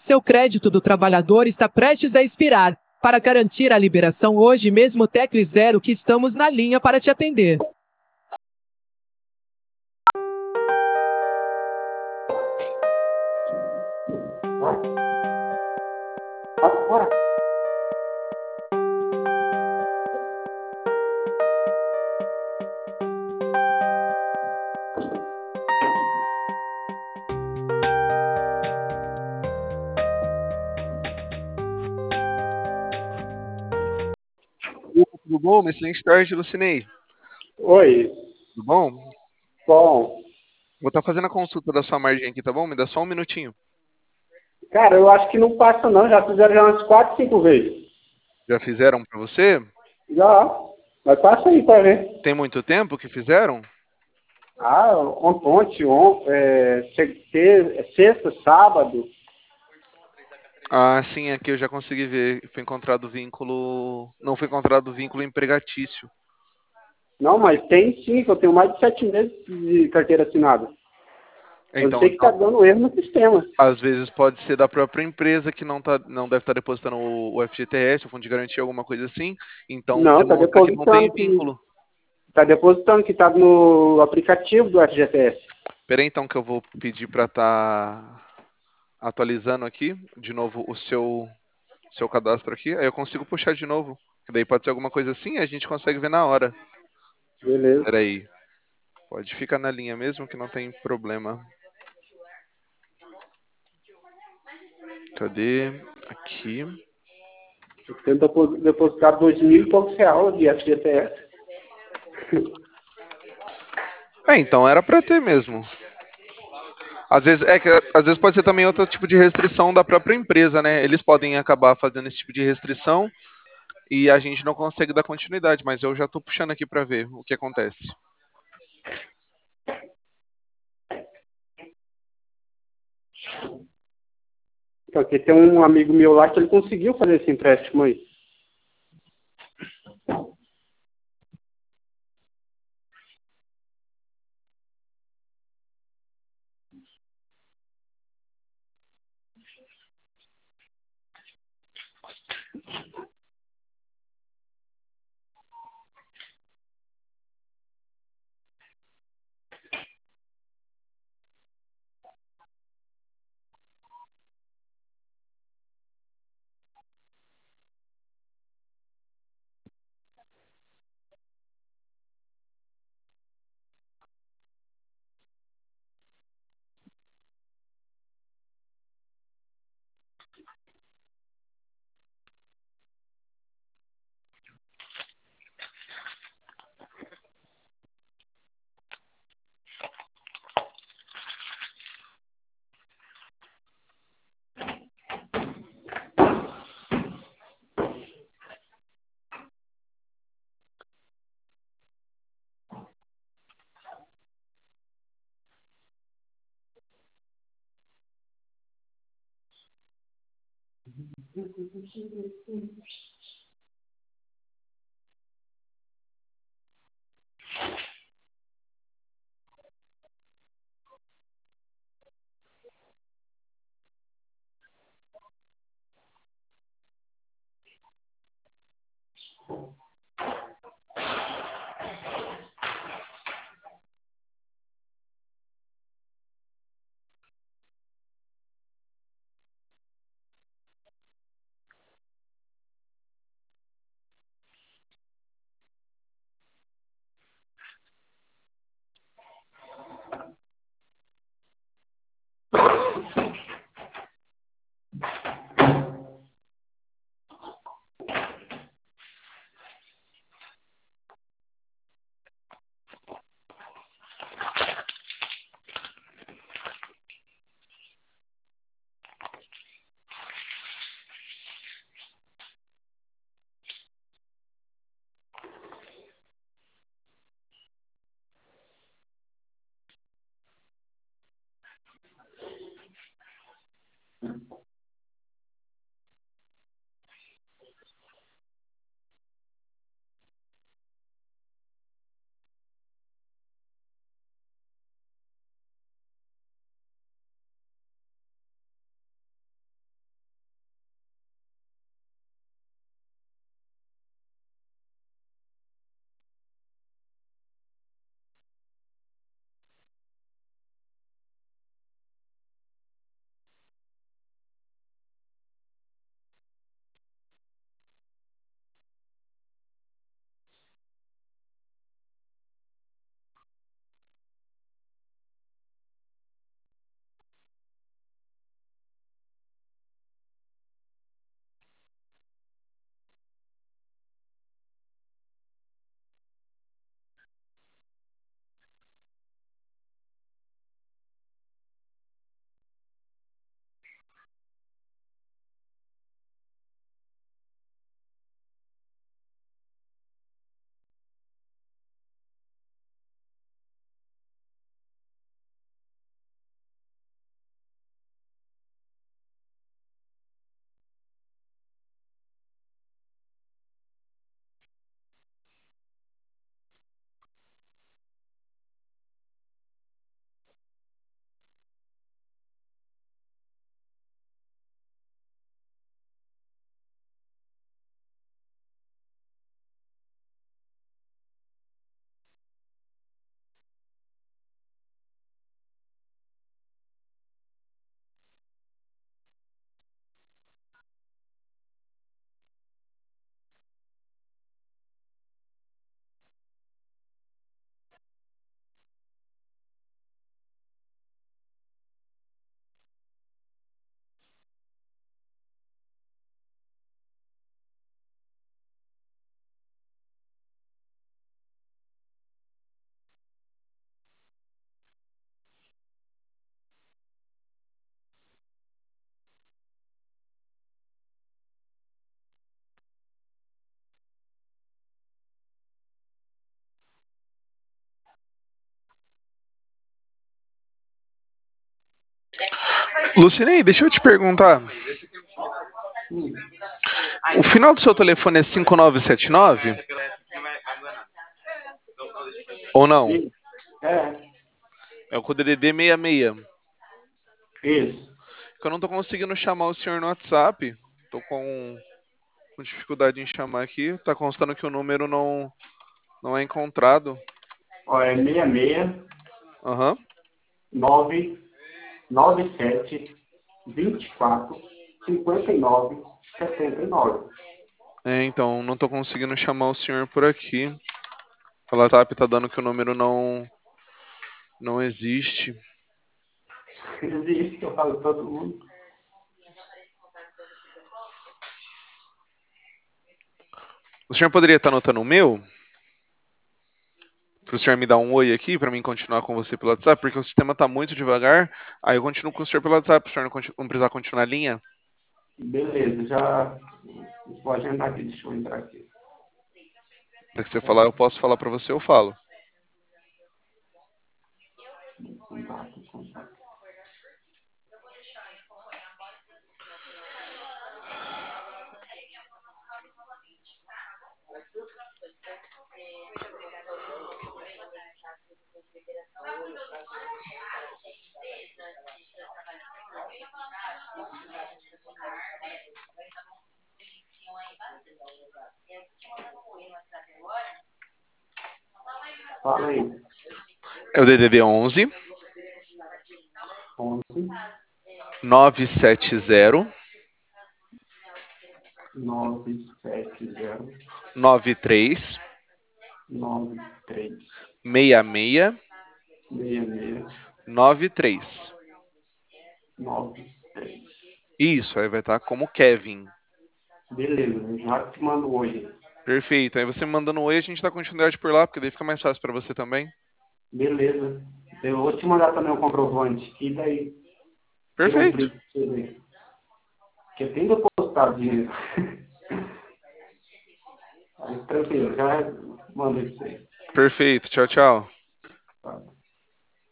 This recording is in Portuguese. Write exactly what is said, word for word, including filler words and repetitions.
Seu crédito do trabalhador está prestes a expirar. Para garantir a liberação hoje mesmo, tecle zero que estamos na linha para te atender. Bora. Tudo bom? Uma excelente tarde, Lucinei. Oi. Tudo bom? Bom, Vou estar fazendo a consulta da sua margem aqui, tá bom? Me dá só um minutinho. cara, eu acho que não passa não. Já fizeram já umas quatro, cinco vezes. Já fizeram para você? Já. Mas passa aí pra ver. Tem muito tempo que fizeram? Ah, ontem, on, é, se- se- sexta, sábado. Ah, sim, aqui eu já consegui ver. Foi encontrado vínculo. Não foi encontrado vínculo empregatício. Não, mas tem sim, que eu tenho mais de sete meses de carteira assinada. Eu Então, sei que tá então, dando erro no sistema. às vezes pode ser da própria empresa que não, tá, não deve estar depositando o, o F G T S, o Fundo de Garantia, alguma coisa assim. Então, Não, tá demonstra que não tem depositando que vínculo. tá depositando que tá no aplicativo do F G T S. Peraí, então, que eu vou pedir para estar atualizando aqui de novo o seu, seu cadastro aqui. Aí eu consigo puxar de novo. Que daí pode ser alguma coisa assim e a gente consegue ver na hora. Beleza. Peraí. Pode ficar na linha mesmo que não tem problema. Cadê? Aqui. Eu tenho depo- depositar dois mil e poucos reais de F G T S. É, então era pra ter mesmo. Às vezes, é que, às vezes pode ser também outro tipo de restrição da própria empresa, né? Eles podem acabar fazendo esse tipo de restrição e a gente não consegue dar continuidade, mas eu já tô puxando aqui pra ver o que acontece. Porque tem um amigo meu lá que ele conseguiu fazer esse empréstimo aí. Lucinei, deixa eu te perguntar. Hum, O final do seu telefone é cinco nove sete nove? Ou não? isso. É, É o D D D sessenta e seis. isso. Que eu não tô conseguindo chamar o senhor no WhatsApp. Tô com, com dificuldade em chamar aqui. Tá constando que o número não, não é encontrado. Ó, é seis seis Aham. nove nove sete vinte e quatro cinquenta e nove setenta e nove. É, então, não tô conseguindo chamar o senhor por aqui. O WhatsApp tá dando que o número não, não existe. Existe, eu falo todo mundo. O senhor poderia estar anotando o meu? Para o senhor me dar um oi aqui, para mim continuar com você pelo WhatsApp, porque o sistema tá muito devagar. Aí eu continuo com o senhor pelo WhatsApp, para o senhor não, continu- não precisar continuar a linha. Beleza, já vou agendar aqui, deixa eu entrar aqui. Para que você falar, eu posso falar para você, eu falo. Contato, contato. Fala aí. É o D D D onze onze nove sete zero nove sete zero nove três nove três seis seis seis seis nove três. nove três. Isso, aí vai estar como Kevin. Beleza, eu já te mando hoje. Perfeito. Aí você me mandando um oi, a gente dá continuidade por lá, porque daí fica mais fácil para você também. Beleza. Eu vou te mandar também o comprovante. E daí, tira um Perfeito. print pra você ver. Porque tem depositado dinheiro. Aí, tranquilo, já mando isso aí. Perfeito. Tchau, tchau.